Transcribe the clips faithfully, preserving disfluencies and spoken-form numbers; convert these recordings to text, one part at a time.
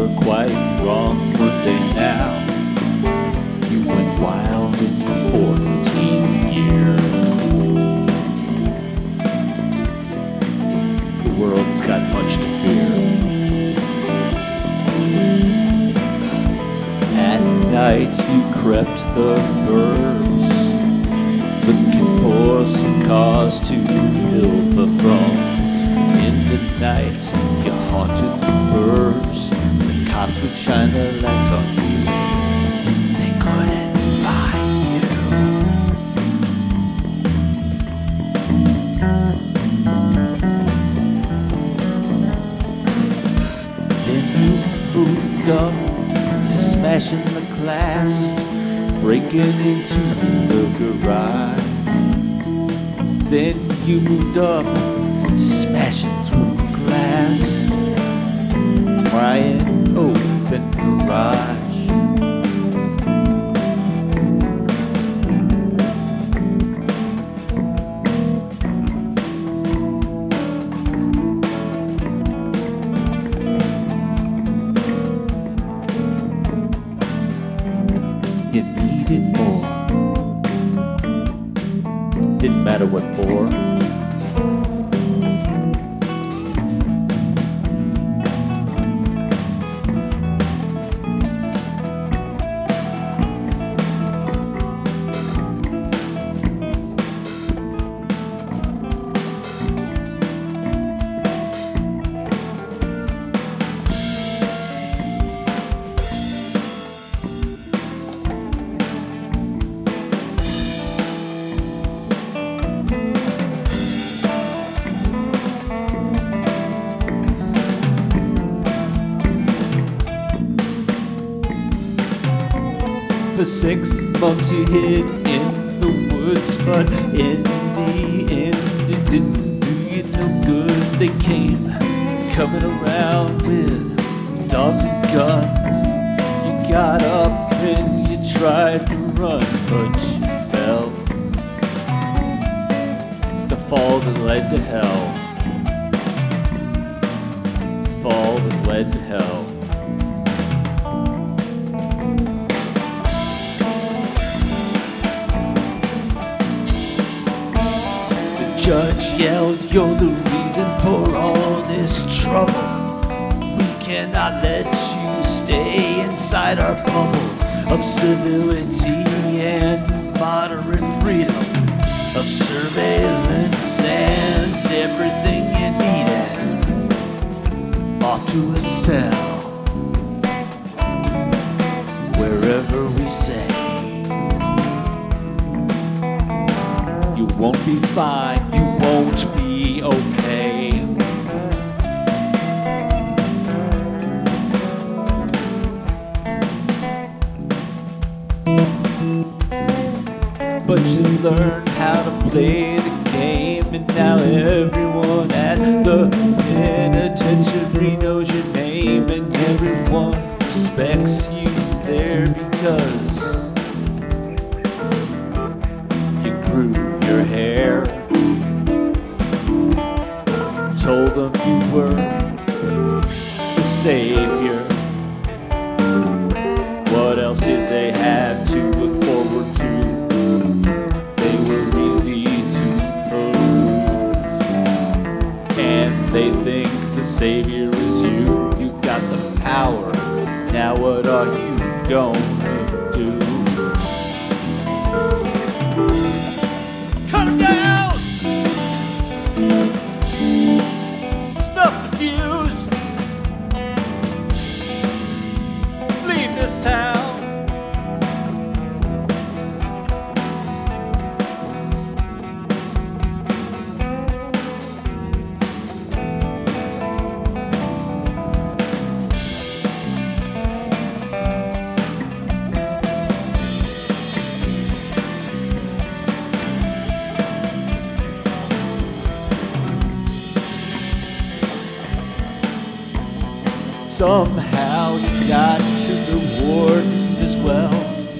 were quite wrong one day now. You went wild in your fourteenth year. The world's got much to fear. At night you crept the burbs, looking for some cause to pilfer from. In the night you haunted the burbs. The cops would shine their lights on you. They couldn't find you. Then you moved up to smashing the glass, breaking into the garage. Then you moved up to smashing through the glass, prying open the garage. You needed more. Didn't matter what for. For six months you hid in the woods, but in the end it didn't do you no good. They came coming around with dogs and guns. You got up and you tried to run, but you fell. The fall that led to hell. The fall that led to hell. Judge yelled, "You're the reason for all this trouble. We cannot let you stay inside our bubble of civility and moderate freedom, of surveillance and everything you needed. Off to a cell, wherever we say. You won't be fine, you won't be okay. But you learned how to play the game, and now everyone at the penitentiary knows your name, and everyone respects you there because you grew your hair. Told them you were the savior. What else did they have to look forward to? They were easy to lose, and they think the savior is you. You got the power, now what are you gonna do? Cut him down! Snuff the fuse! Leave this town! Somehow you got to the warden as well.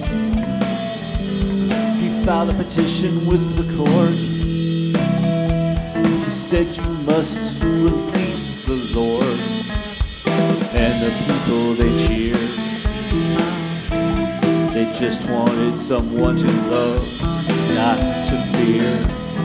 He filed a petition with the court. He said you must release the Lord, and the people people they cheered. They just wanted someone to love, not to fear.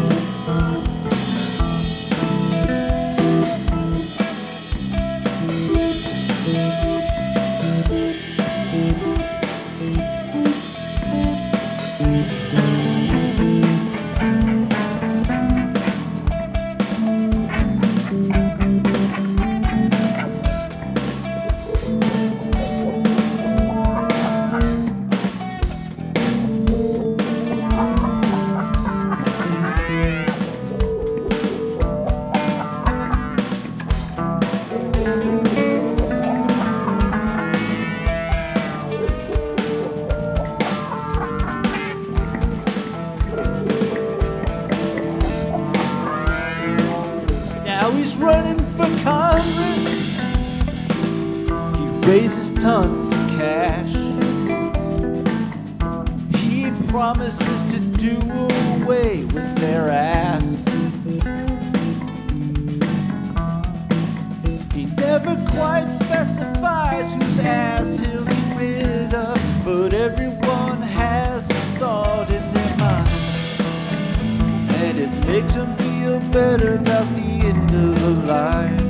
Now he's running for Congress. He raises tons of cash. He promises to do away with their ass. He never quite specifies whose ass he'll get rid of, but everyone has a thought in their mind, and it makes them feel better about the end of the line.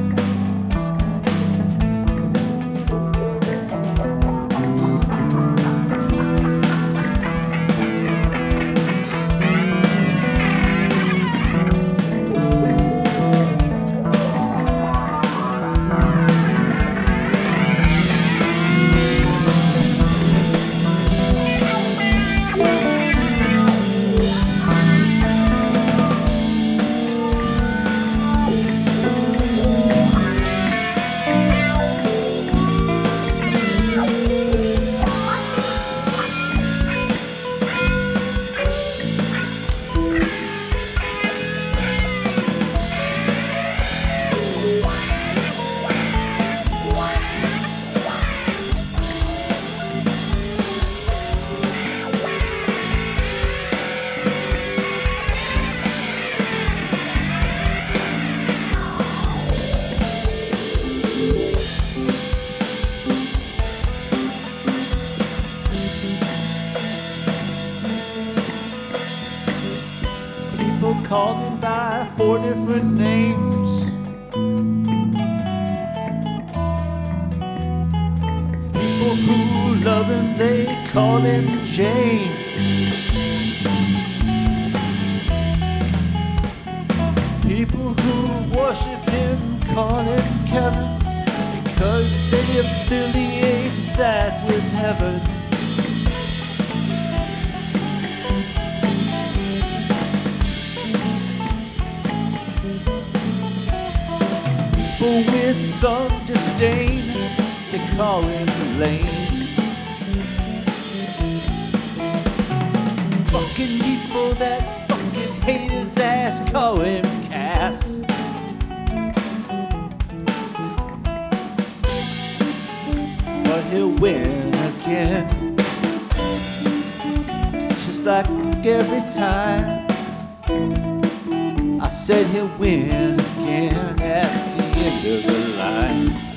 People call him by four different names. People who love him, they call him James. People who worship him call him Kevin, because they affiliate that with heaven. People with some disdain, they call him lame. Fucking people that fucking hate his ass call him Cass. But he'll win again, just like every time. I said he'll win again at the end of the line.